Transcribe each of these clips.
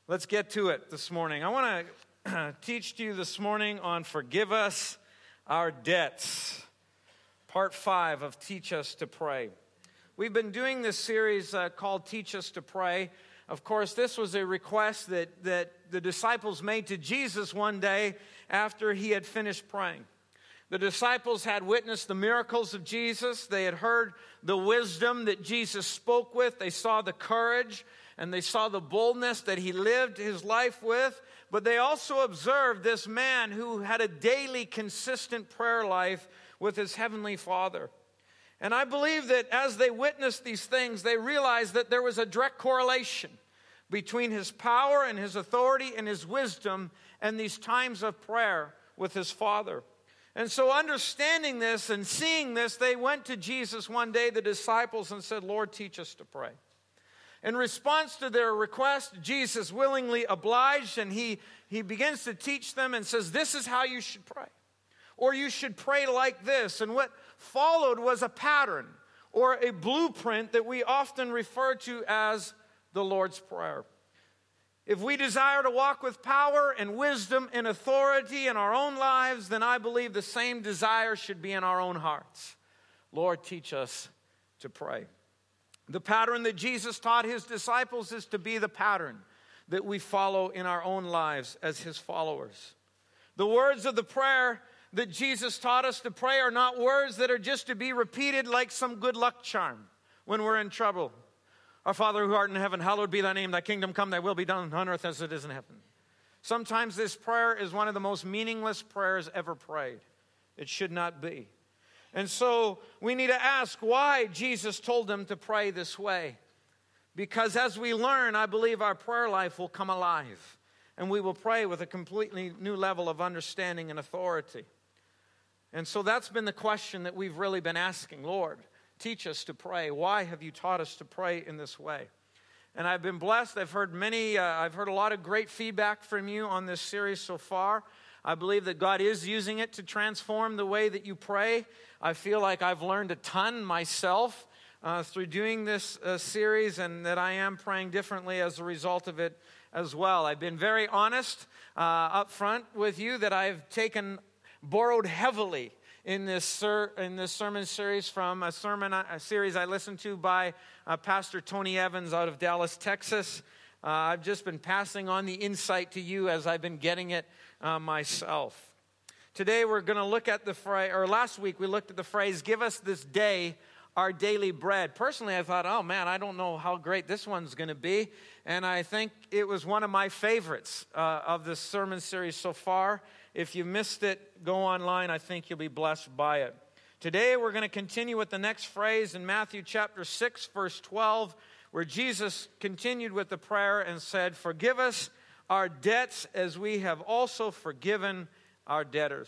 Let's get to it this morning. I want to teach to you this morning on Forgive Us Our Debts, Part 5 of Teach Us to Pray. We've been doing this series called Teach Us to Pray. Of course, this was a request that the disciples made to Jesus one day after he had finished praying. The disciples had witnessed the miracles of Jesus. They had heard the wisdom that Jesus spoke with. They saw the courage and they saw the boldness that he lived his life with. But they also observed this man who had a daily, consistent prayer life with his heavenly Father. And I believe that as they witnessed these things, they realized that there was a direct correlation between his power and his authority and his wisdom and these times of prayer with his Father. And so understanding this and seeing this, they went to Jesus one day, the disciples, and said, Lord, teach us to pray. In response to their request, Jesus willingly obliged, and he begins to teach them and says, this is how you should pray. Or you should pray like this. And what followed was a pattern or a blueprint that we often refer to as the Lord's Prayer. If we desire to walk with power and wisdom and authority in our own lives, then I believe the same desire should be in our own hearts. Lord, teach us to pray. The pattern that Jesus taught his disciples is to be the pattern that we follow in our own lives as his followers. The words of the prayer that Jesus taught us to pray are not words that are just to be repeated like some good luck charm when we're in trouble. Our Father who art in heaven, hallowed be thy name. Thy kingdom come, thy will be done on earth as it is in heaven. Sometimes this prayer is one of the most meaningless prayers ever prayed. It should not be. And so we need to ask why Jesus told them to pray this way. Because as we learn, I believe our prayer life will come alive. And we will pray with a completely new level of understanding and authority. And so that's been the question that we've really been asking. Lord, teach us to pray. Why have you taught us to pray in this way? And I've been blessed. I've heard a lot of great feedback from you on this series so far. I believe that God is using it to transform the way that you pray. I feel like I've learned a ton myself through doing this series, and that I am praying differently as a result of it as well. I've been very honest up front with you that I've borrowed heavily in this sermon series from a series I listened to by Pastor Tony Evans out of Dallas, Texas. I've just been passing on the insight to you as I've been getting it myself. Today we're going to look at the phrase, or last week we looked at the phrase, give us this day our daily bread. Personally, I thought, oh man, I don't know how great this one's going to be. And I think it was one of my favorites of this sermon series so far. If you missed it, go online. I think you'll be blessed by it. Today we're going to continue with the next phrase in Matthew chapter 6, verse 12, where Jesus continued with the prayer and said, forgive us our debts as we have also forgiven our debtors.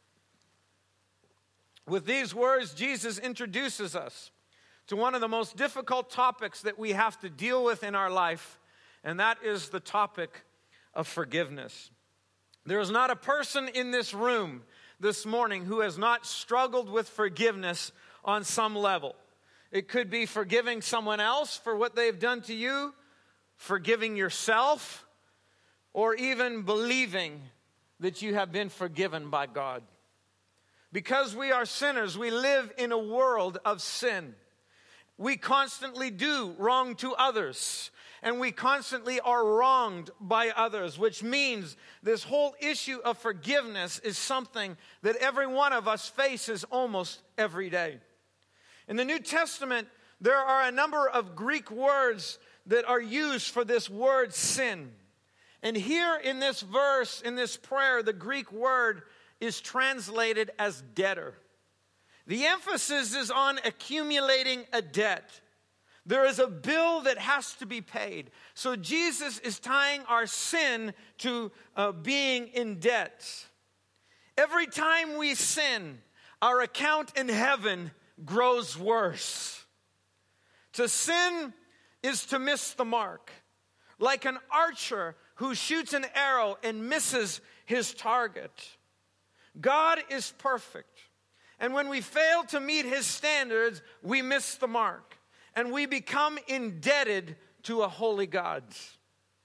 With these words, Jesus introduces us to one of the most difficult topics that we have to deal with in our life, and that is the topic of forgiveness. There is not a person in this room this morning who has not struggled with forgiveness on some level. It could be forgiving someone else for what they've done to you, forgiving yourself, or even believing that you have been forgiven by God. Because we are sinners, we live in a world of sin. We constantly do wrong to others, and we constantly are wronged by others, which means this whole issue of forgiveness is something that every one of us faces almost every day. In the New Testament, there are a number of Greek words that are used for this word sin. And here in this verse, in this prayer, the Greek word is translated as debtor. The emphasis is on accumulating a debt. There is a bill that has to be paid. So Jesus is tying our sin to being in debt. Every time we sin, our account in heaven grows worse. To sin is to miss the mark. Like an archer who shoots an arrow and misses his target. God is perfect. And when we fail to meet his standards, we miss the mark. And we become indebted to a holy God.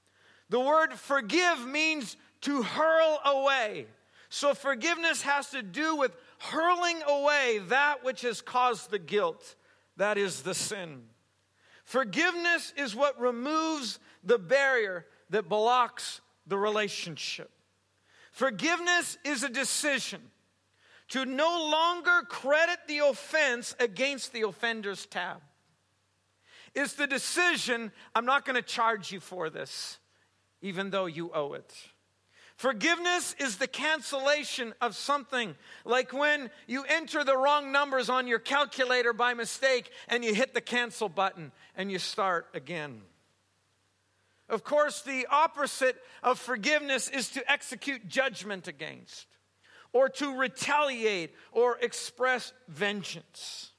The word forgive means to hurl away. So forgiveness has to do with hurling away that which has caused the guilt, that is the sin. Forgiveness is what removes the barrier that blocks the relationship. Forgiveness is a decision to no longer credit the offense against the offender's tab. It's the decision, I'm not going to charge you for this, even though you owe it. Forgiveness is the cancellation of something, like when you enter the wrong numbers on your calculator by mistake and you hit the cancel button and you start again. Of course, the opposite of forgiveness is to execute judgment against, or to retaliate or express vengeance.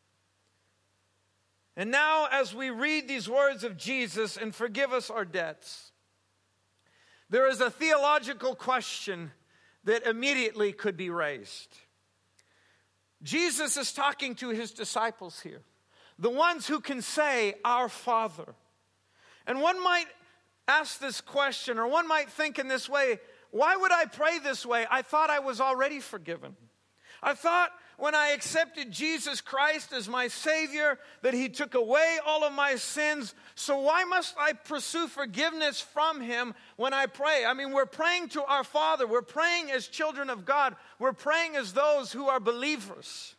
And now, as we read these words of Jesus and forgive us our debts, there is a theological question that immediately could be raised. Jesus is talking to his disciples here, the ones who can say, "Our Father." And one might ask this question, or one might think in this way, why would I pray this way? I thought I was already forgiven. I thought when I accepted Jesus Christ as my Savior that he took away all of my sins. So why must I pursue forgiveness from him when I pray? I mean, we're praying to our Father. We're praying as children of God. We're praying as those who are believers.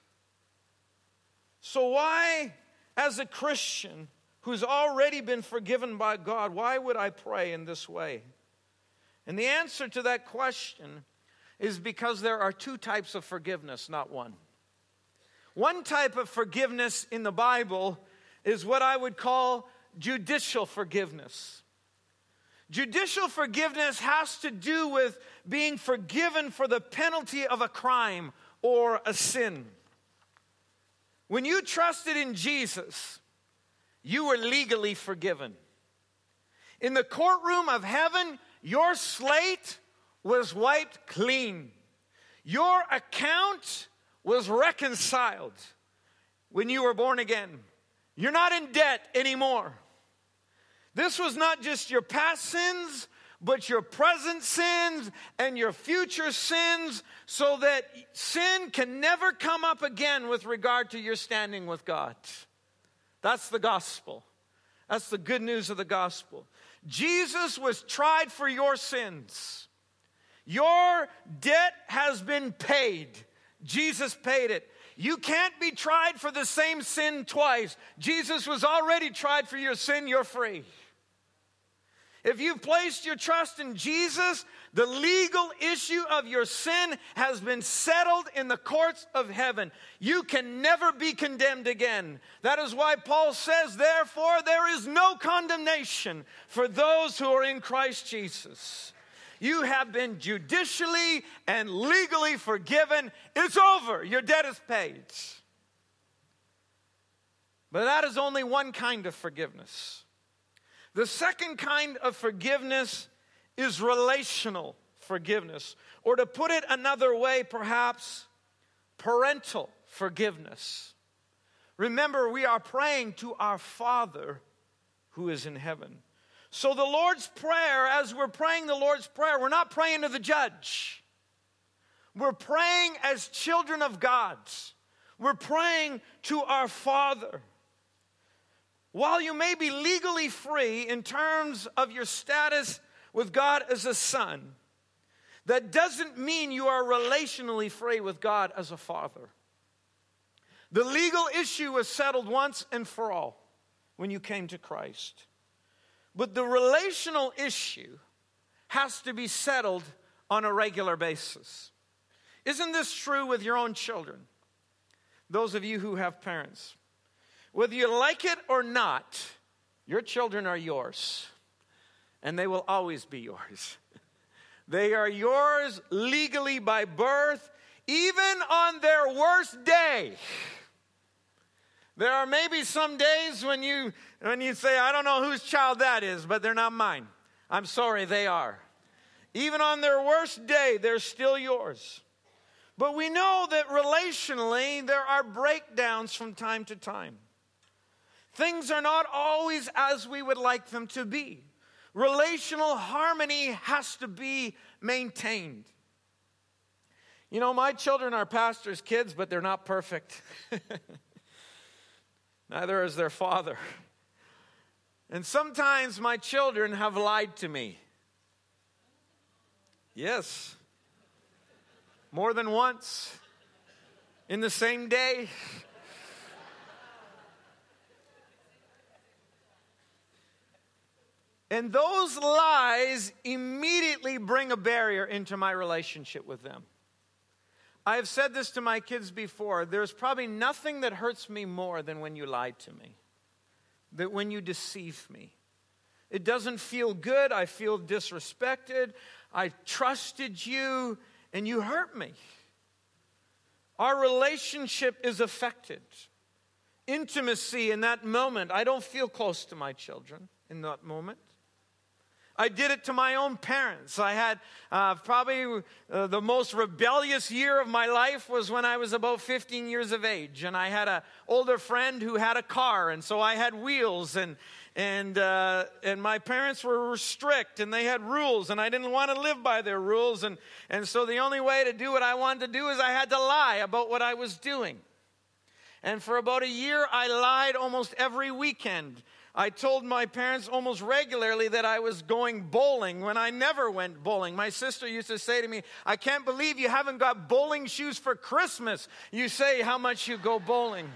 So why, as a Christian who's already been forgiven by God, why would I pray in this way? And the answer to that question is because there are two types of forgiveness, not one. One type of forgiveness in the Bible is what I would call judicial forgiveness. Judicial forgiveness has to do with being forgiven for the penalty of a crime or a sin. When you trusted in Jesus, you were legally forgiven. In the courtroom of heaven, your slate was wiped clean. Your account was reconciled when you were born again. You're not in debt anymore. This was not just your past sins, but your present sins and your future sins, so that sin can never come up again with regard to your standing with God. That's the gospel. That's the good news of the gospel. Jesus was tried for your sins. Your debt has been paid. Jesus paid it. You can't be tried for the same sin twice. Jesus was already tried for your sin. You're free. If you've placed your trust in Jesus, the legal issue of your sin has been settled in the courts of heaven. You can never be condemned again. That is why Paul says, therefore, there is no condemnation for those who are in Christ Jesus. You have been judicially and legally forgiven. It's over. Your debt is paid. But that is only one kind of forgiveness. The second kind of forgiveness is relational forgiveness. Or to put it another way, perhaps, parental forgiveness. Remember, we are praying to our Father who is in heaven. So the Lord's Prayer, as we're praying the Lord's Prayer, we're not praying to the judge. We're praying as children of God. We're praying to our Father. While you may be legally free in terms of your status with God as a son, that doesn't mean you are relationally free with God as a father. The legal issue was settled once and for all when you came to Christ. But the relational issue has to be settled on a regular basis. Isn't this true with your own children? Those of you who have parents. Whether you like it or not, your children are yours. And they will always be yours. They are yours legally by birth, even on their worst day. There are maybe some days when you say, I don't know whose child that is, but they're not mine. I'm sorry, they are. Even on their worst day, they're still yours. But we know that relationally, there are breakdowns from time to time. Things are not always as we would like them to be. Relational harmony has to be maintained. You know, my children are pastors' kids, but they're not perfect. Neither is their father. And sometimes my children have lied to me. Yes. More than once. In the same day. And those lies immediately bring a barrier into my relationship with them. I have said this to my kids before. There's probably nothing that hurts me more than when you lie to me. That when you deceive me. It doesn't feel good. I feel disrespected. I trusted you and you hurt me. Our relationship is affected. Intimacy in that moment. I don't feel close to my children in that moment. I did it to my own parents. I had probably the most rebellious year of my life was when I was about 15 years of age. And I had an older friend who had a car. And so I had wheels. And my parents were strict. And they had rules. And I didn't want to live by their rules. And so the only way to do what I wanted to do is I had to lie about what I was doing. And for about a year, I lied almost every weekend. I told my parents almost regularly that I was going bowling when I never went bowling. My sister used to say to me, I can't believe you haven't got bowling shoes for Christmas. You say how much you go bowling.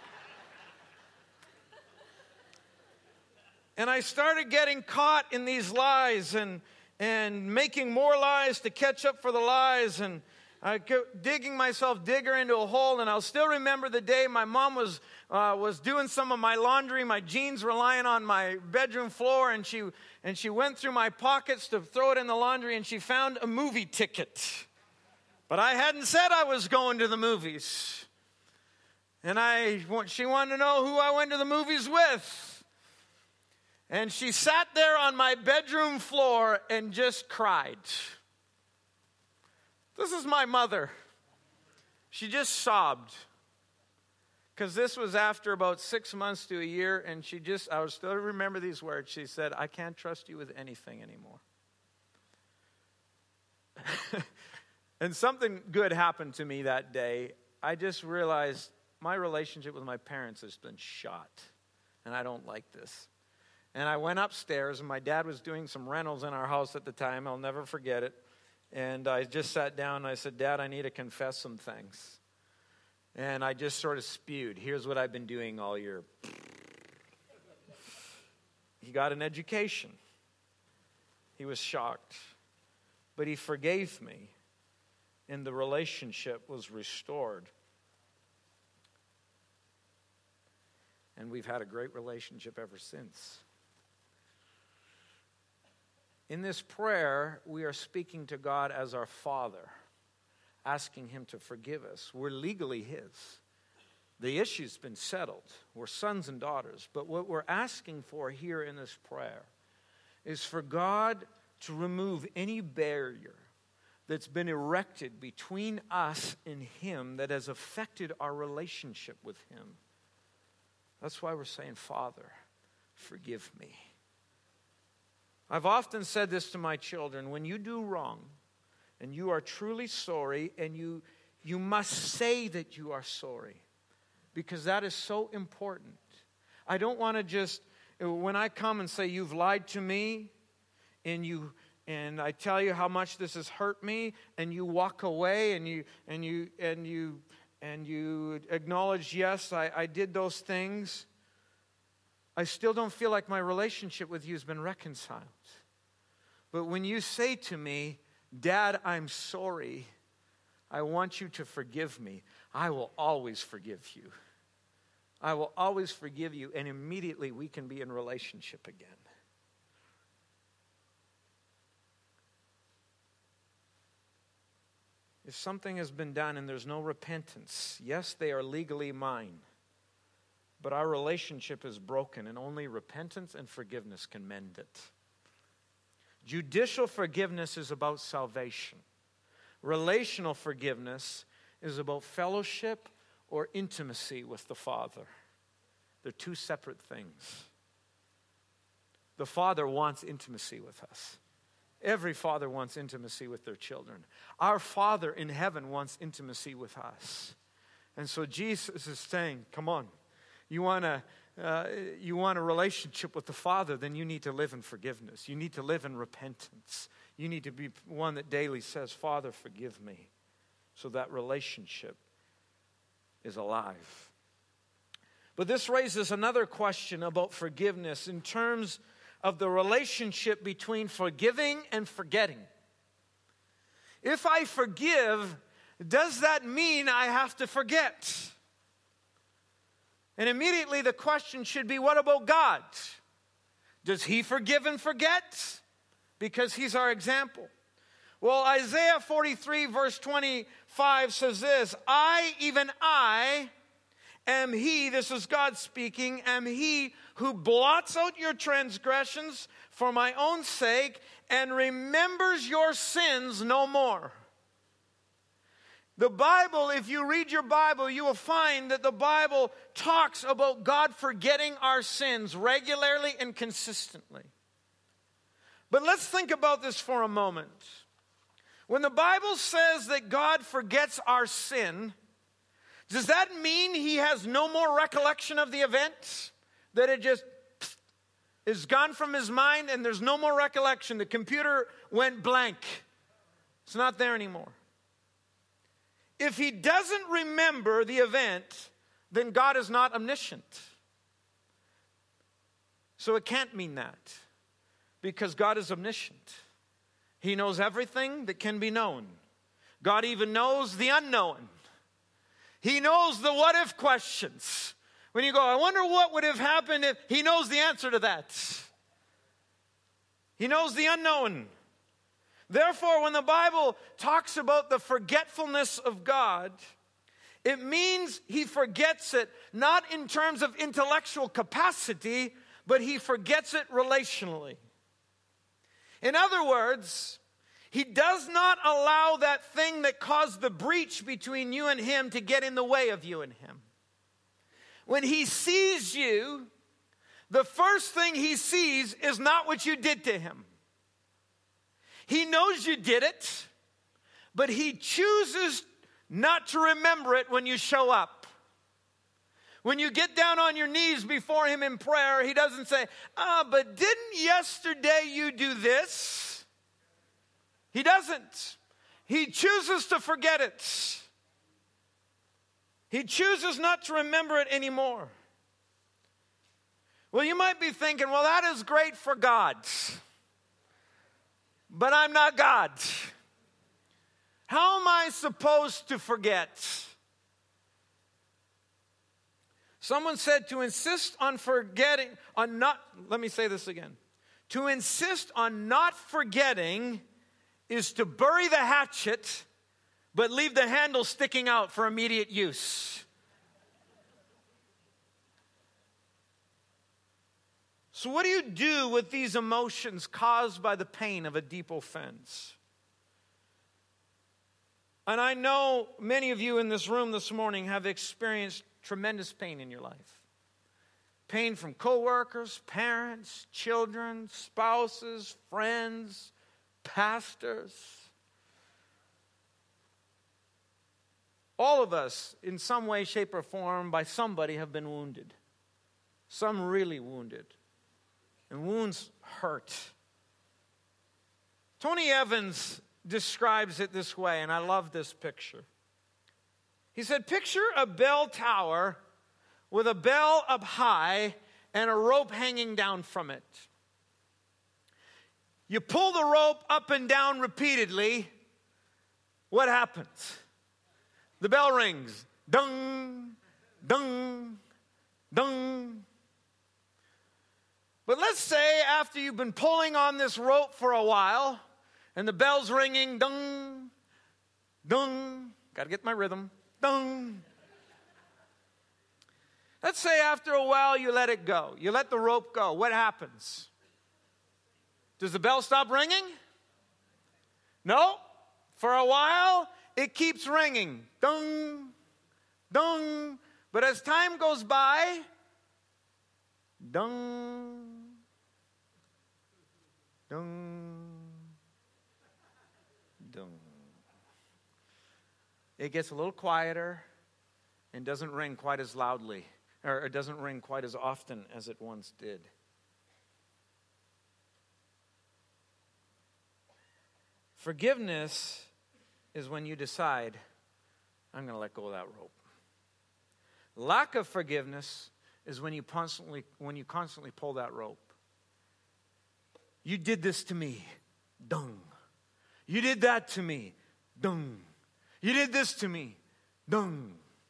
And I started getting caught in these lies and making more lies to catch up for the lies and digging myself digger into a hole. And I'll still remember the day my mom was doing some of my laundry. My jeans were lying on my bedroom floor, and she went through my pockets to throw it in the laundry, and she found a movie ticket. But I hadn't said I was going to the movies. And she wanted to know who I went to the movies with. And she sat there on my bedroom floor and just cried. This is my mother. She just sobbed. Because this was after about 6 months to a year, and I would still remember these words. She said, I can't trust you with anything anymore. And something good happened to me that day. I just realized my relationship with my parents has been shot, and I don't like this. And I went upstairs, and my dad was doing some rentals in our house at the time. I'll never forget it. And I just sat down and I said, Dad, I need to confess some things. And I just sort of spewed. Here's what I've been doing all year. He got an education. He was shocked. But he forgave me. And the relationship was restored. And we've had a great relationship ever since. In this prayer, we are speaking to God as our Father, asking Him to forgive us. We're legally His. The issue's been settled. We're sons and daughters. But what we're asking for here in this prayer is for God to remove any barrier that's been erected between us and Him that has affected our relationship with Him. That's why we're saying, Father, forgive me. I've often said this to my children. When you do wrong and you are truly sorry, and you must say that you are sorry, because that is so important. I don't want to just, when I come and say, you've lied to me, and I tell you how much this has hurt me, and you walk away and you acknowledge, yes, I did those things. I still don't feel like my relationship with you has been reconciled. But when you say to me, Dad, I'm sorry, I want you to forgive me, I will always forgive you. I will always forgive you, and immediately we can be in relationship again. If something has been done and there's no repentance, yes, they are legally mine. But our relationship is broken, and only repentance and forgiveness can mend it. Judicial forgiveness is about salvation. Relational forgiveness is about fellowship or intimacy with the Father. They're two separate things. The Father wants intimacy with us. Every father wants intimacy with their children. Our Father in heaven wants intimacy with us. And so Jesus is saying, come on, you want a relationship with the Father, then you need to live in forgiveness. You need to live in repentance. You need to be one that daily says, Father, forgive me. So that relationship is alive. But this raises another question about forgiveness in terms of the relationship between forgiving and forgetting. If I forgive, does that mean I have to forget? And immediately the question should be, what about God? Does he forgive and forget? Because he's our example. Well, Isaiah 43 verse 25 says this, even I, am he, this is God speaking, am he who blots out your transgressions for my own sake and remembers your sins no more. The Bible, if you read your Bible, you will find that the Bible talks about God forgetting our sins regularly and consistently. But let's think about this for a moment. When the Bible says that God forgets our sin, does that mean he has no more recollection of the event? That it just is gone from his mind and there's no more recollection? The computer went blank. It's not there anymore. If he doesn't remember the event, then God is not omniscient. So it can't mean that, because God is omniscient. He knows everything that can be known. God even knows the unknown. He knows the what-if questions. When you go, I wonder what would have happened if, he knows the answer to that. He knows the unknown. Therefore, when the Bible talks about the forgetfulness of God, it means he forgets it not in terms of intellectual capacity, but he forgets it relationally. In other words, he does not allow that thing that caused the breach between you and him to get in the way of you and him. When he sees you, the first thing he sees is not what you did to him. He knows you did it, but he chooses not to remember it when you show up. When you get down on your knees before him in prayer, he doesn't say, but didn't yesterday you do this? He doesn't. He chooses to forget it. He chooses not to remember it anymore. Well, you might be thinking, well, that is great for God. But I'm not God. How am I supposed to forget? Someone said to insist on forgetting, let me say this again. To insist on not forgetting is to bury the hatchet, but leave the handle sticking out for immediate use. So what do you do with these emotions caused by the pain of a deep offense? And I know many of you in this room this morning have experienced tremendous pain in your life. Pain from coworkers, parents, children, spouses, friends, pastors. All of us, in some way, shape, or form, by somebody have been wounded. Some really wounded. And wounds hurt. Tony Evans describes it this way, and I love this picture. He said, picture a bell tower with a bell up high and a rope hanging down from it. You pull the rope up and down repeatedly, what happens? The bell rings. Dung, dung, dung. But let's say after you've been pulling on this rope for a while, and the bell's ringing, dung, dung, got to get my rhythm, dung. Let's say after a while you let it go. You let the rope go. What happens? Does the bell stop ringing? No. For a while, it keeps ringing. Dung, dung. But as time goes by, dung, Dung. Dung. It gets a little quieter and doesn't ring quite as loudly, or it doesn't ring quite as often as it once did. Forgiveness is when you decide, I'm going to let go of that rope. Lack of forgiveness is when you constantly pull that rope. You did this to me. Dung. You did that to me. Dung. You did this to me. Dung.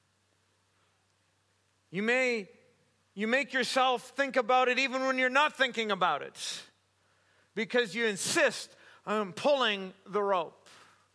You make yourself think about it even when you're not thinking about it, because you insist on pulling the rope.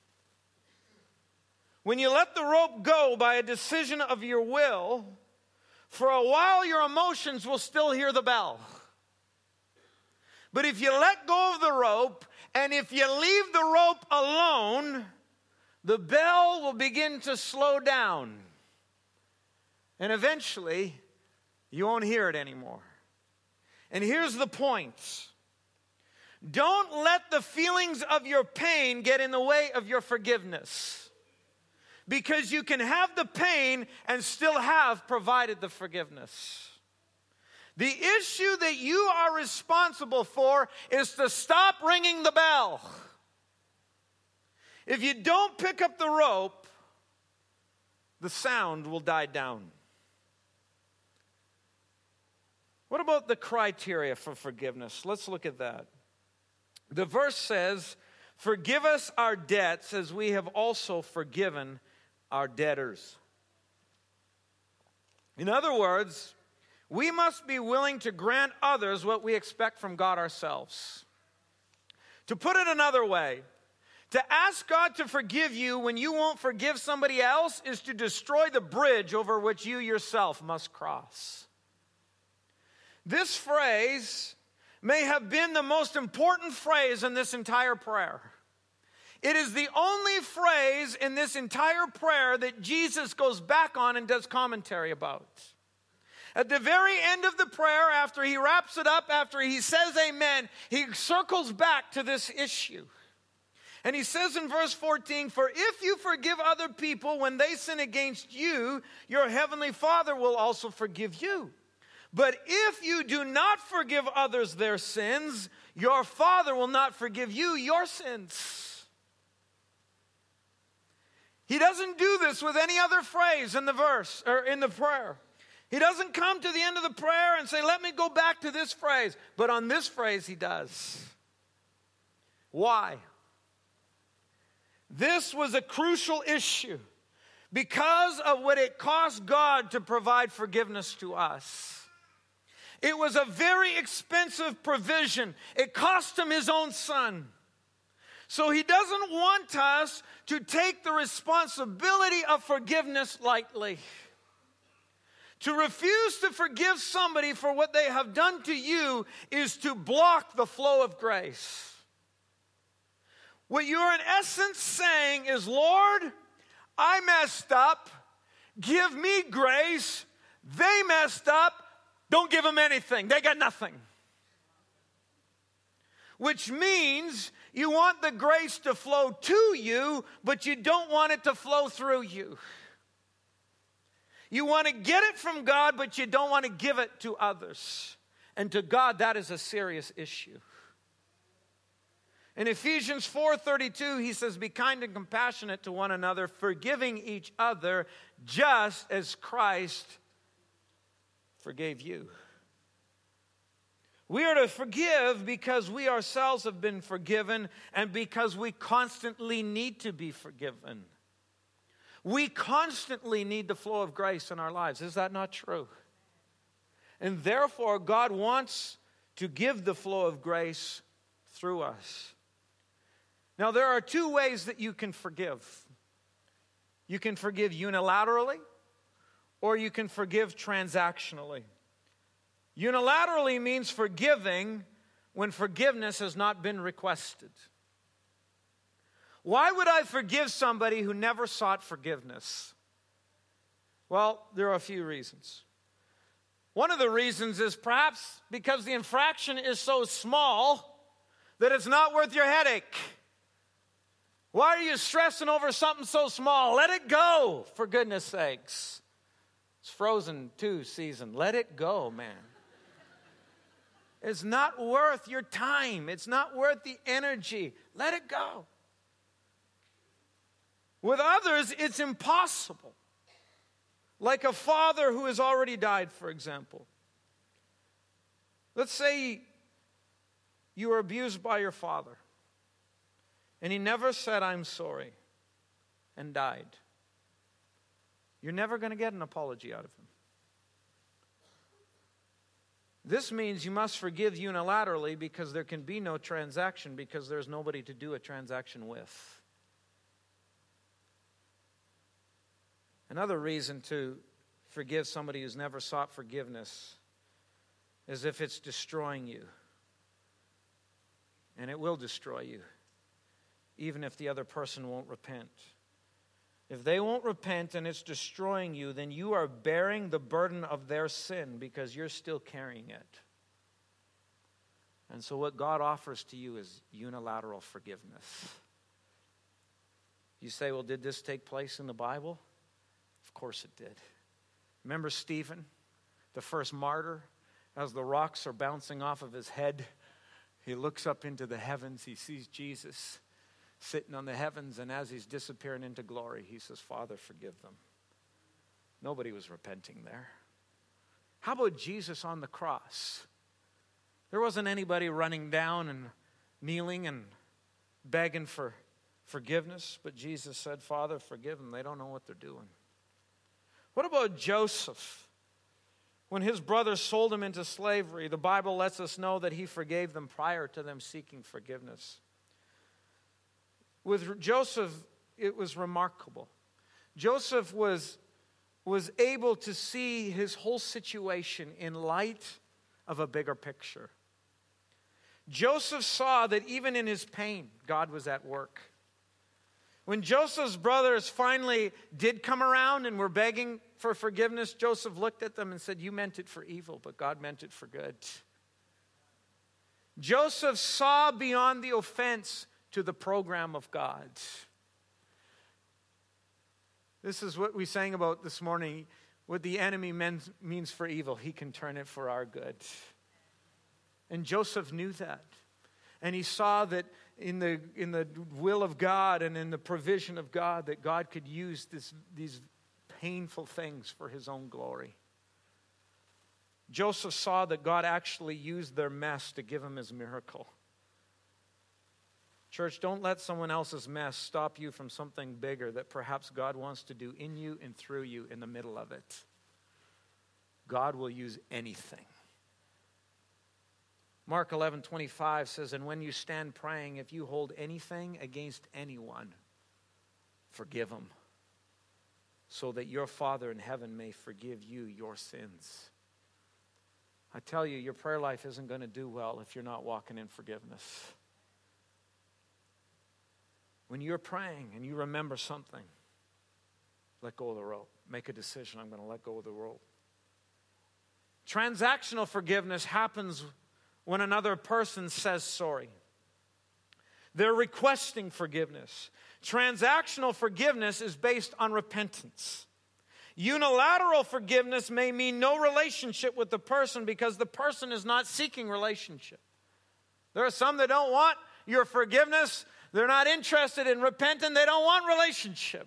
When you let the rope go by a decision of your will, for a while your emotions will still hear the bell. But if you let go of the rope, and if you leave the rope alone, the bell will begin to slow down. And eventually, you won't hear it anymore. And here's the point. Don't let the feelings of your pain get in the way of your forgiveness. Because you can have the pain and still have provided the forgiveness. The issue that you are responsible for is to stop ringing the bell. If you don't pick up the rope, the sound will die down. What about the criteria for forgiveness? Let's look at that. The verse says, forgive us our debts as we have also forgiven our debtors. In other words, we must be willing to grant others what we expect from God ourselves. To put it another way, to ask God to forgive you when you won't forgive somebody else is to destroy the bridge over which you yourself must cross. This phrase may have been the most important phrase in this entire prayer. It is the only phrase in this entire prayer that Jesus goes back on and does commentary about. At the very end of the prayer, after he wraps it up, after he says amen, he circles back to this issue. And he says in verse 14, for if you forgive other people when they sin against you, your heavenly Father will also forgive you. But if you do not forgive others their sins, your Father will not forgive you your sins. He doesn't do this with any other phrase in the verse or in the prayer. He doesn't come to the end of the prayer and say, let me go back to this phrase. But on this phrase, he does. Why? This was a crucial issue because of what it cost God to provide forgiveness to us. It was a very expensive provision. It cost him his own son. So he doesn't want us to take the responsibility of forgiveness lightly. To refuse to forgive somebody for what they have done to you is to block the flow of grace. What you're in essence saying is, Lord, I messed up. Give me grace. They messed up. Don't give them anything. They got nothing. Which means you want the grace to flow to you, but you don't want it to flow through you. You want to get it from God, but you don't want to give it to others. And to God, that is a serious issue. In Ephesians 4:32, he says, be kind and compassionate to one another, forgiving each other, just as Christ forgave you. We are to forgive because we ourselves have been forgiven and because we constantly need to be forgiven. We constantly need the flow of grace in our lives. Is that not true? And therefore, God wants to give the flow of grace through us. Now, there are two ways that you can forgive. You can forgive unilaterally, or you can forgive transactionally. Unilaterally means forgiving when forgiveness has not been requested. Why would I forgive somebody who never sought forgiveness? Well, there are a few reasons. One of the reasons is perhaps because the infraction is so small that it's not worth your headache. Why are you stressing over something so small? Let it go, for goodness sakes. It's Frozen 2 season. Let it go, man. It's not worth your time. It's not worth the energy. Let it go. With others, it's impossible. Like a father who has already died, for example. Let's say you were abused by your father, and he never said, "I'm sorry," and died. You're never going to get an apology out of him. This means you must forgive unilaterally, because there can be no transaction, because there's nobody to do a transaction with. Another reason to forgive somebody who's never sought forgiveness is if it's destroying you. And it will destroy you, even if the other person won't repent. If they won't repent and it's destroying you, then you are bearing the burden of their sin because you're still carrying it. And so what God offers to you is unilateral forgiveness. You say, well, did this take place in the Bible? Of course it did. Remember Stephen, the first martyr? As the rocks are bouncing off of his head, he looks up into the heavens. He sees Jesus sitting on the heavens, and as he's disappearing into glory, he says, "Father, forgive them." Nobody was repenting there. How about Jesus on the cross? There wasn't anybody running down and kneeling and begging for forgiveness, but Jesus said, "Father, forgive them. They don't know what they're doing." What about Joseph? When his brothers sold him into slavery, the Bible lets us know that he forgave them prior to them seeking forgiveness. With Joseph, it was remarkable. Joseph was able to see his whole situation in light of a bigger picture. Joseph saw that even in his pain, God was at work. When Joseph's brothers finally did come around and were begging for forgiveness, Joseph looked at them and said, "You meant it for evil, but God meant it for good." Joseph saw beyond the offense to the program of God. This is what we sang about this morning. What the enemy means for evil, he can turn it for our good. And Joseph knew that. And he saw that in the will of God and in the provision of God, that God could use these painful things for his own glory. Joseph saw that God actually used their mess to give him his miracle. Church, don't let someone else's mess stop you from something bigger that perhaps God wants to do in you and through you in the middle of it. God will use anything. Mark 11:25 says, "And when you stand praying, if you hold anything against anyone, forgive them, so that your Father in heaven may forgive you your sins." I tell you, your prayer life isn't going to do well if you're not walking in forgiveness. When you're praying and you remember something, let go of the rope. Make a decision, I'm going to let go of the rope. Transactional forgiveness happens when another person says sorry. They're requesting forgiveness. Transactional forgiveness is based on repentance. Unilateral forgiveness may mean no relationship with the person because the person is not seeking relationship. There are some that don't want your forgiveness. They're not interested in repenting. They don't want relationship.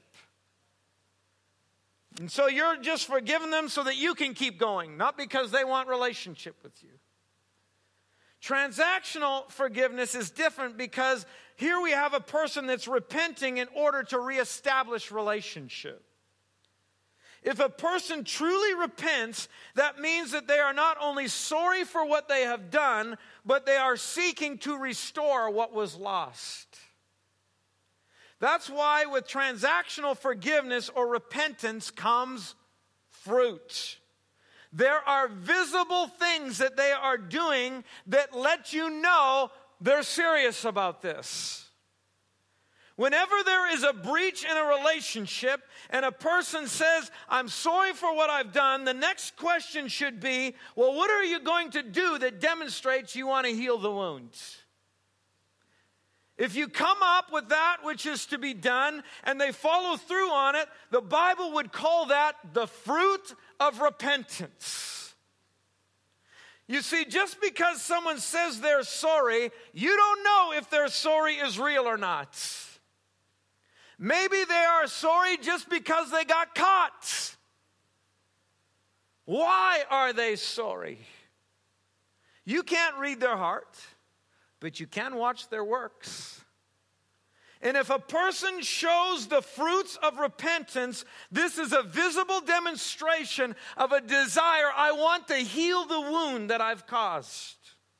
And so you're just forgiving them so that you can keep going, not because they want relationship with you. Transactional forgiveness is different because here we have a person that's repenting in order to reestablish relationship. If a person truly repents, that means that they are not only sorry for what they have done, but they are seeking to restore what was lost. That's why with transactional forgiveness or repentance comes fruit. There are visible things that they are doing that let you know they're serious about this. Whenever there is a breach in a relationship and a person says, "I'm sorry for what I've done," the next question should be, well, what are you going to do that demonstrates you want to heal the wound? If you come up with that which is to be done and they follow through on it, the Bible would call that the fruit of repentance. You see, just because someone says they're sorry, you don't know if their sorry is real or not. Maybe they are sorry just because they got caught. Why are they sorry? You can't read their heart, but you can watch their works. And if a person shows the fruits of repentance, this is a visible demonstration of a desire. I want to heal the wound that I've caused.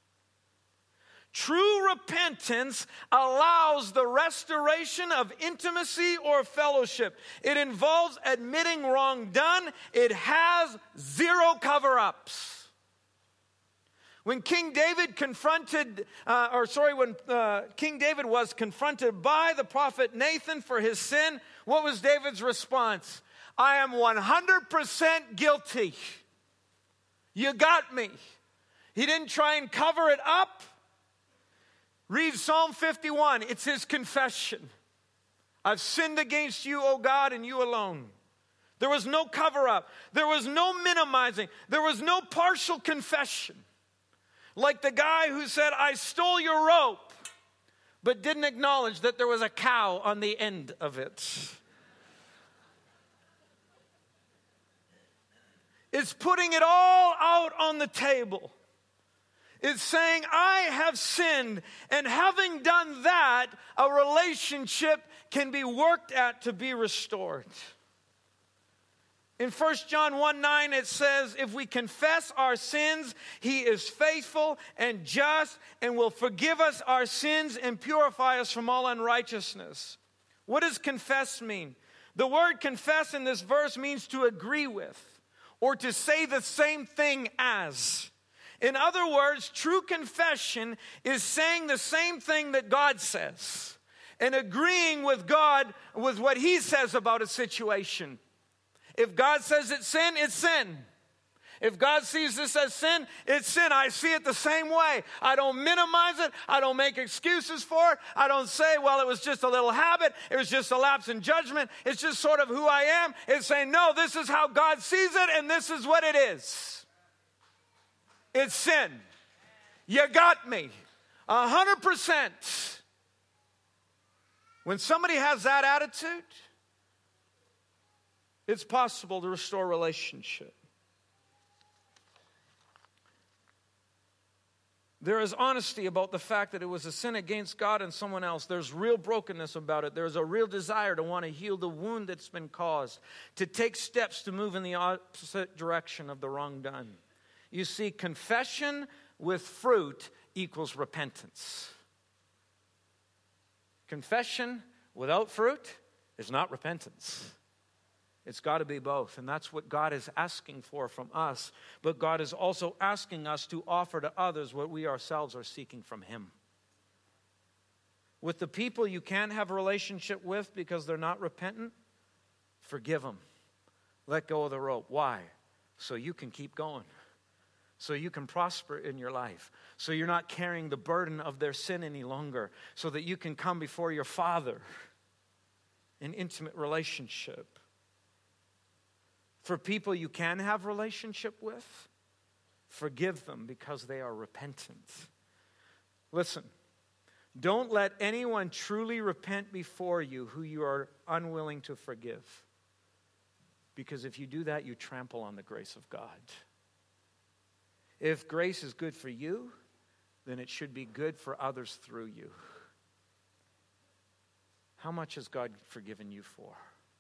True repentance allows the restoration of intimacy or fellowship. It involves admitting wrong done. It has zero cover-ups. When King David King David was confronted by the prophet Nathan for his sin, what was David's response? I am 100% guilty. You got me. He didn't try and cover it up. Read Psalm 51. It's his confession. I've sinned against you, O God, and you alone. There was no cover-up. There was no minimizing. There was no partial confession. Like the guy who said, I stole your rope, but didn't acknowledge that there was a cow on the end of it. It's putting it all out on the table. It's saying, I have sinned, and having done that, a relationship can be worked at to be restored. In 1 John 1:9, it says, if we confess our sins, he is faithful and just and will forgive us our sins and purify us from all unrighteousness. What does confess mean? The word confess in this verse means to agree with or to say the same thing as. In other words, true confession is saying the same thing that God says and agreeing with God with what he says about a situation. If God says it's sin, it's sin. If God sees this as sin, it's sin. I see it the same way. I don't minimize it. I don't make excuses for it. I don't say, well, it was just a little habit. It was just a lapse in judgment. It's just sort of who I am. It's saying, no, this is how God sees it, and this is what it is. It's sin. You got me. 100%. When somebody has that attitude, it's possible to restore relationship. There is honesty about the fact that it was a sin against God and someone else. There's real brokenness about it. There's a real desire to want to heal the wound that's been caused, to take steps to move in the opposite direction of the wrong done. You see, confession with fruit equals repentance. Confession without fruit is not repentance. It's got to be both, and that's what God is asking for from us. But God is also asking us to offer to others what we ourselves are seeking from him. With the people you can't have a relationship with because they're not repentant, forgive them. Let go of the rope. Why? So you can keep going. So you can prosper in your life. So you're not carrying the burden of their sin any longer. So that you can come before your Father in intimate relationship. For people you can have relationship with, forgive them because they are repentant. Listen, don't let anyone truly repent before you who you are unwilling to forgive. Because if you do that, you trample on the grace of God. If grace is good for you, then it should be good for others through you. How much has God forgiven you for?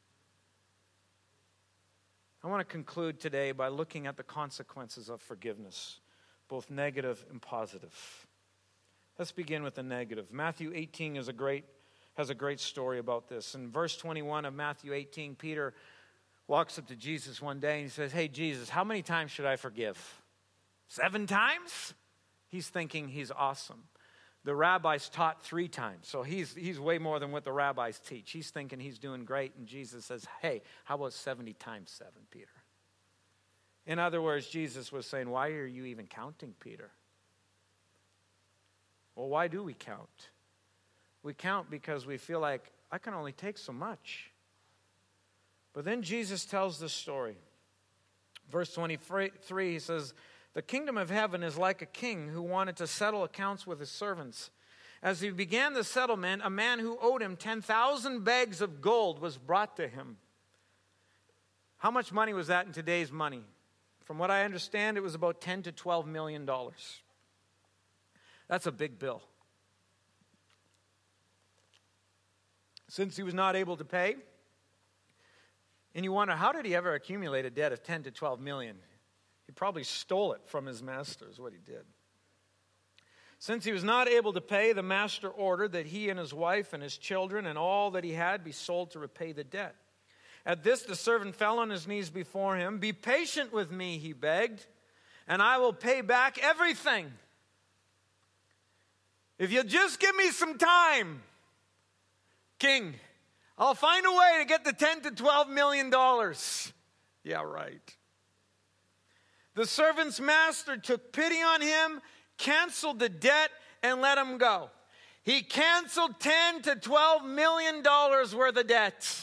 I want to conclude today by looking at the consequences of forgiveness, both negative and positive. Let's begin with the negative. Matthew 18 has a great story about this. In verse 21 of Matthew 18, Peter walks up to Jesus one day and he says, hey, Jesus, how many times should I forgive? 7 times? He's thinking he's awesome. The rabbis taught 3 times, so he's way more than what the rabbis teach. He's thinking he's doing great, and Jesus says, hey, how about 70 times 7, Peter? In other words, Jesus was saying, why are you even counting, Peter? Well, why do we count? We count because we feel like, I can only take so much. But then Jesus tells this story. Verse 23, he says, the kingdom of heaven is like a king who wanted to settle accounts with his servants. As he began the settlement, a man who owed him 10,000 bags of gold was brought to him. How much money was that in today's money? From what I understand, it was about $10 to $12 million. That's a big bill. Since he was not able to pay, and you wonder, how did he ever accumulate a debt of 10 to 12 million? He probably stole it from his master, is what he did. Since he was not able to pay, the master ordered that he and his wife and his children and all that he had be sold to repay the debt. At this, the servant fell on his knees before him. Be patient with me, he begged, and I will pay back everything. If you'll just give me some time, King, I'll find a way to get the $10 to $12 million. Yeah, right. The servant's master took pity on him, canceled the debt, and let him go. He canceled $10 to $12 million worth of debt.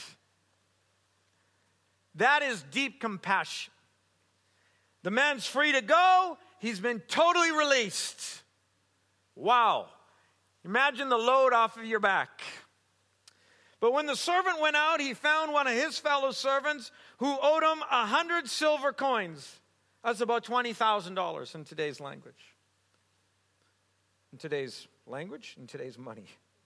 That is deep compassion. The man's free to go. He's been totally released. Wow. Imagine the load off of your back. But when the servant went out, he found one of his fellow servants who owed him 100 silver coins. That's about $20,000 in today's language. In today's language, in today's money.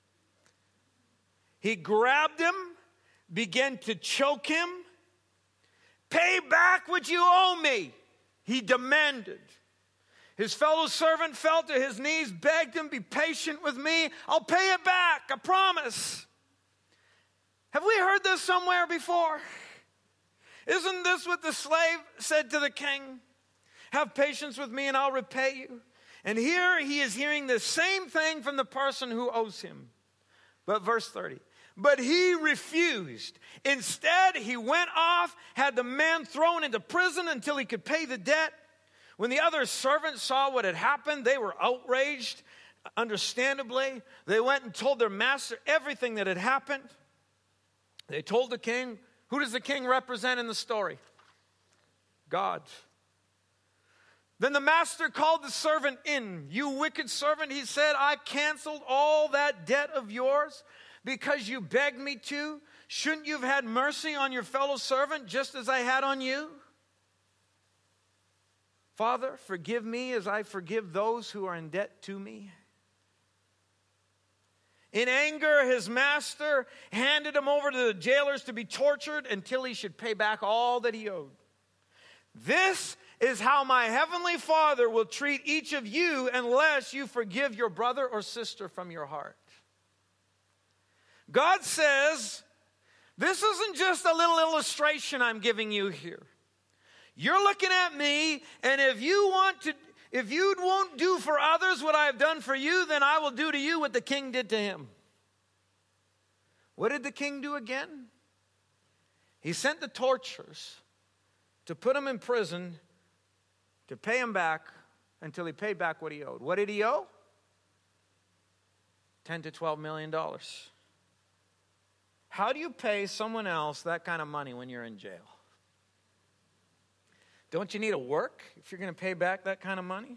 He grabbed him, began to choke him. Pay back what you owe me, he demanded. His fellow servant fell to his knees, begged him, be patient with me. I'll pay it back, I promise. Have we heard this somewhere before? Isn't this what the slave said to the king? Have patience with me and I'll repay you. And here he is hearing the same thing from the person who owes him. But verse 30. But he refused. Instead, he went off, had the man thrown into prison until he could pay the debt. When the other servants saw what had happened, they were outraged, understandably. They went and told their master everything that had happened. They told the king. Who does the king represent in the story? God. Then the master called the servant in. You wicked servant, he said, I canceled all that debt of yours because you begged me to. Shouldn't you have had mercy on your fellow servant just as I had on you? Father, forgive me as I forgive those who are in debt to me. In anger, his master handed him over to the jailers to be tortured until he should pay back all that he owed. This is how my heavenly Father will treat each of you unless you forgive your brother or sister from your heart. God says, this isn't just a little illustration I'm giving you here. You're looking at me, and if you won't do for others what I have done for you, then I will do to you what the king did to him. What did the king do again? He sent the torturers to put him in prison, to pay him back until he paid back what he owed. What did he owe? $10 to $12 million. How do you pay someone else that kind of money when you're in jail? Don't you need to work if you're going to pay back that kind of money?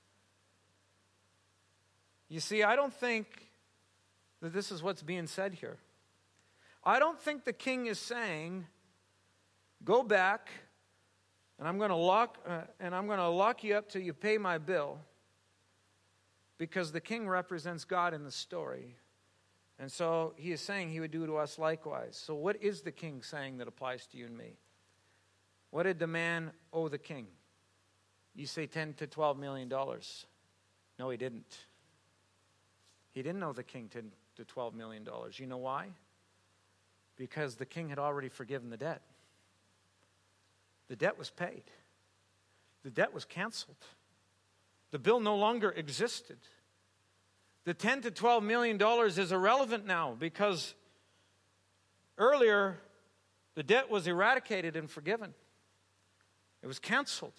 You see, I don't think that this is what's being said here. I don't think the king is saying, go back and I'm going to lock you up till you pay my bill, because the king represents God in the story. And so he is saying he would do to us likewise. So what is the king saying that applies to you and me? What did the man owe the king? You say $10 to $12 million. No, he didn't. He didn't owe the king $10 to $12 million. You know why? Because the king had already forgiven the debt. The debt was paid. The debt was canceled. The bill no longer existed. The $10 to $12 million is irrelevant now because earlier the debt was eradicated and forgiven. It was canceled.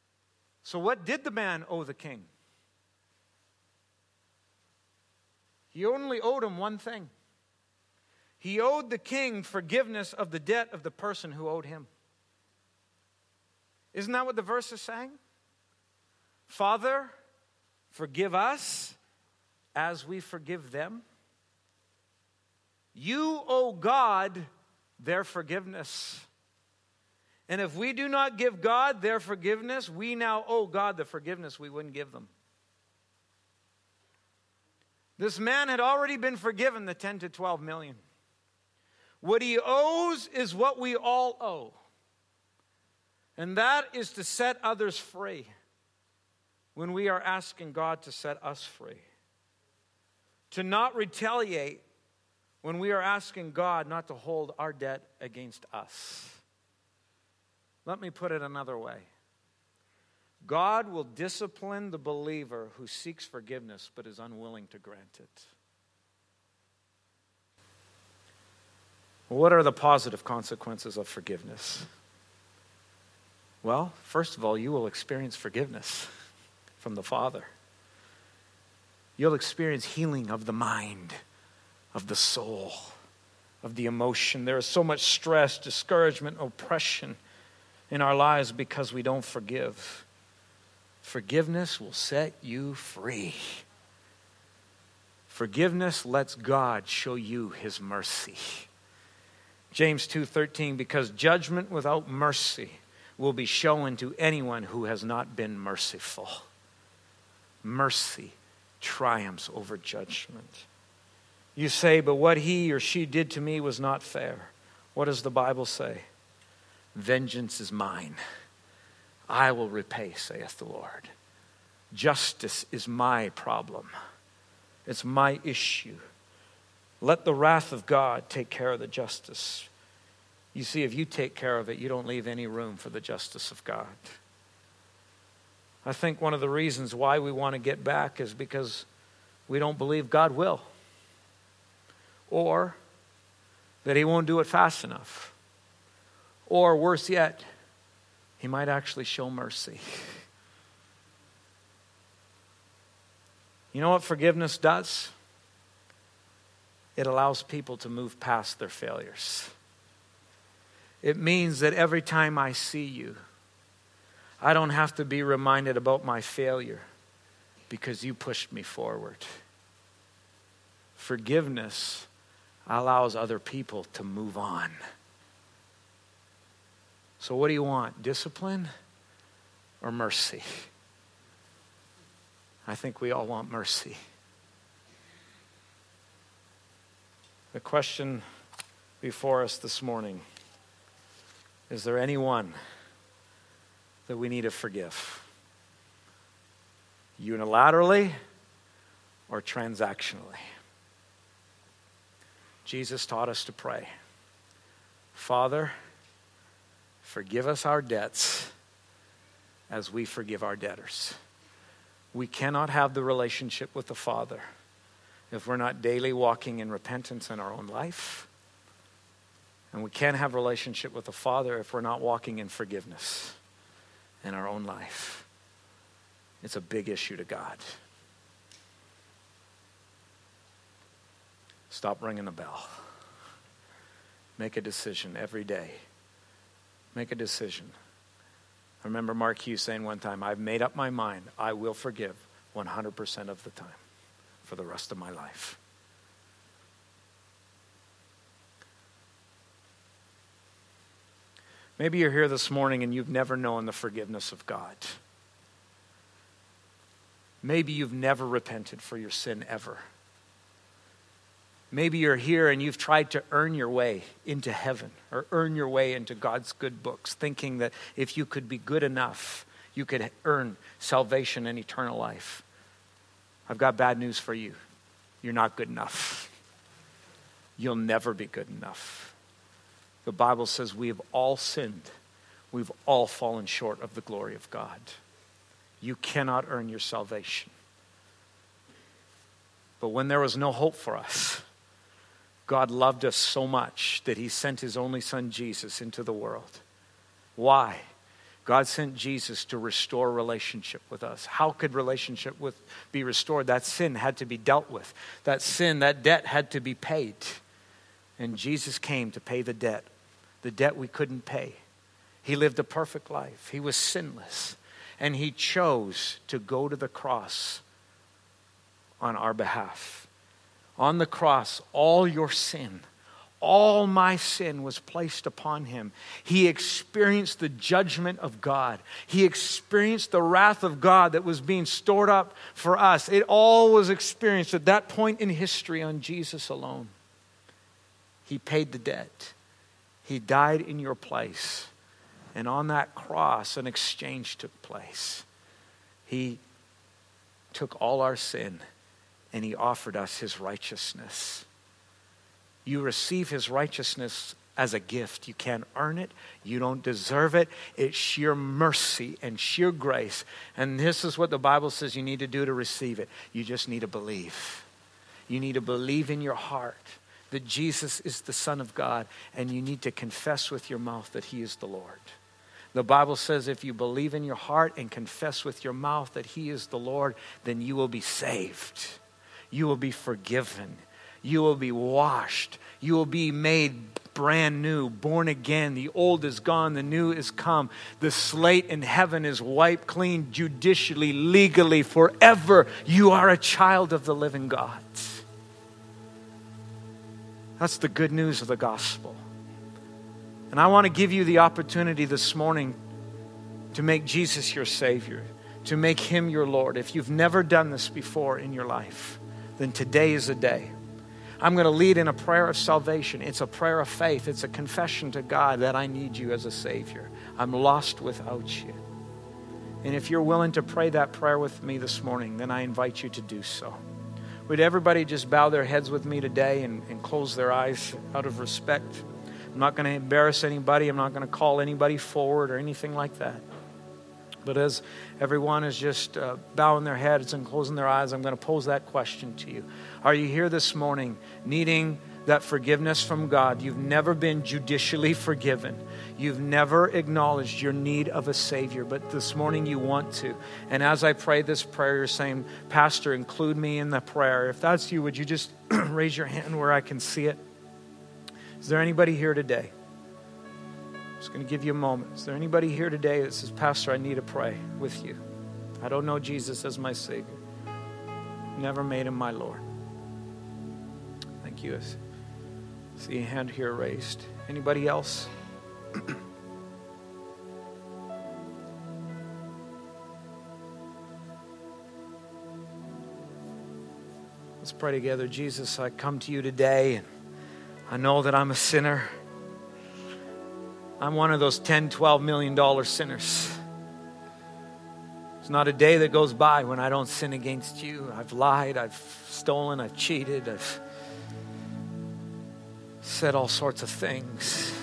So what did the man owe the king? He only owed him one thing. He owed the king forgiveness of the debt of the person who owed him. Isn't that what the verse is saying? Father, forgive us as we forgive them. You owe God their forgiveness. And if we do not give God their forgiveness, we now owe God the forgiveness we wouldn't give them. This man had already been forgiven the 10 to 12 million. What he owes is what we all owe. And that is to set others free when we are asking God to set us free. To not retaliate when we are asking God not to hold our debt against us. Let me put it another way. God will discipline the believer who seeks forgiveness but is unwilling to grant it. What are the positive consequences of forgiveness? Well, first of all, you will experience forgiveness from the Father. You'll experience healing of the mind, of the soul, of the emotion. There is so much stress, discouragement, oppression in our lives because we don't forgive. Forgiveness will set you free. Forgiveness lets God show you his mercy. James 2:13, because judgment without mercy will be shown to anyone who has not been merciful. Mercy triumphs over judgment. You say, but what he or she did to me was not fair. What does the Bible say? Vengeance is mine. I will repay, saith the Lord. Justice is my problem. It's my issue. Let the wrath of God take care of the justice. You see, if you take care of it, you don't leave any room for the justice of God. I think one of the reasons why we want to get back is because we don't believe God will. Or that he won't do it fast enough. Or worse yet, he might actually show mercy. You know what forgiveness does? It allows people to move past their failures. It means that every time I see you, I don't have to be reminded about my failure because you pushed me forward. Forgiveness allows other people to move on. So what do you want? Discipline or mercy? I think we all want mercy. The question before us this morning, is there anyone that we need to forgive? Unilaterally or transactionally? Jesus taught us to pray, Father, forgive us our debts as we forgive our debtors. We cannot have the relationship with the Father if we're not daily walking in repentance in our own life. And we can't have a relationship with the Father if we're not walking in forgiveness in our own life. It's a big issue to God. Stop ringing the bell. Make a decision every day. Make a decision. I remember Mark Hughes saying one time, I've made up my mind. I will forgive 100% of the time for the rest of my life. Maybe you're here this morning and you've never known the forgiveness of God. Maybe you've never repented for your sin ever. Maybe you're here and you've tried to earn your way into heaven or earn your way into God's good books, thinking that if you could be good enough, you could earn salvation and eternal life. I've got bad news for you. You're not good enough. You'll never be good enough. The Bible says we have all sinned. We've all fallen short of the glory of God. You cannot earn your salvation. But when there was no hope for us, God loved us so much that he sent his only son Jesus into the world. Why? God sent Jesus to restore relationship with us. How could relationship be restored? That sin had to be dealt with. That sin, that debt had to be paid. And Jesus came to pay the debt we couldn't pay. He lived a perfect life. He was sinless. And he chose to go to the cross on our behalf. On the cross, all your sin, all my sin was placed upon him. He experienced the judgment of God. He experienced the wrath of God that was being stored up for us. It all was experienced at that point in history on Jesus alone. He paid the debt. He died in your place. And on that cross, an exchange took place. He took all our sin and he offered us his righteousness. You receive his righteousness as a gift. You can't earn it. You don't deserve it. It's sheer mercy and sheer grace. And this is what the Bible says you need to do to receive it. You just need to believe. You need to believe in your heart that Jesus is the Son of God, and you need to confess with your mouth that he is the Lord. The Bible says if you believe in your heart and confess with your mouth that he is the Lord, then you will be saved. You will be forgiven. You will be washed. You will be made brand new, born again. The old is gone, the new is come. The slate in heaven is wiped clean, judicially, legally, forever. You are a child of the living God. That's the good news of the gospel. And I want to give you the opportunity this morning to make Jesus your Savior, to make him your Lord. If you've never done this before in your life, then today is the day. I'm going to lead in a prayer of salvation. It's a prayer of faith. It's a confession to God that I need you as a Savior. I'm lost without you. And if you're willing to pray that prayer with me this morning, then I invite you to do so. Would everybody just bow their heads with me today and close their eyes out of respect? I'm not going to embarrass anybody. I'm not going to call anybody forward or anything like that. But as everyone is just bowing their heads and closing their eyes, I'm going to pose that question to you. Are you here this morning needing that forgiveness from God? You've never been judicially forgiven. You've never acknowledged your need of a Savior, but this morning you want to. And as I pray this prayer, you're saying, Pastor, include me in the prayer. If that's you, would you just raise your hand where I can see it? Is there anybody here today? I'm just going to give you a moment. Is there anybody here today that says, Pastor, I need to pray with you? I don't know Jesus as my Savior. Never made him my Lord. Thank you. I see a hand here raised. Anybody else? Let's pray together. Jesus, I come to you today, and I know that I'm a sinner. I'm one of those $10, $12 million sinners. There's not a day that goes by when I don't sin against you. I've lied, I've stolen, I've cheated, I've said all sorts of things.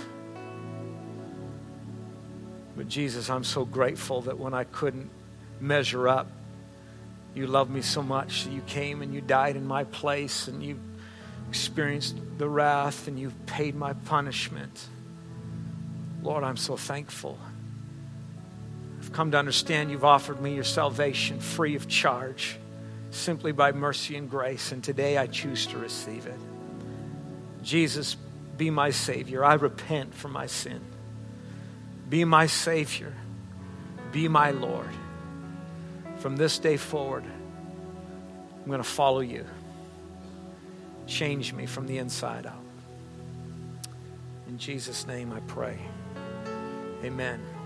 But Jesus, I'm so grateful that when I couldn't measure up, you loved me so much that you came and you died in my place and you experienced the wrath and you paid my punishment. Lord, I'm so thankful. I've come to understand you've offered me your salvation free of charge, simply by mercy and grace, and today I choose to receive it. Jesus, be my Savior. I repent for my sin. Be my Savior. Be my Lord. From this day forward, I'm going to follow you. Change me from the inside out. In Jesus' name I pray. Amen.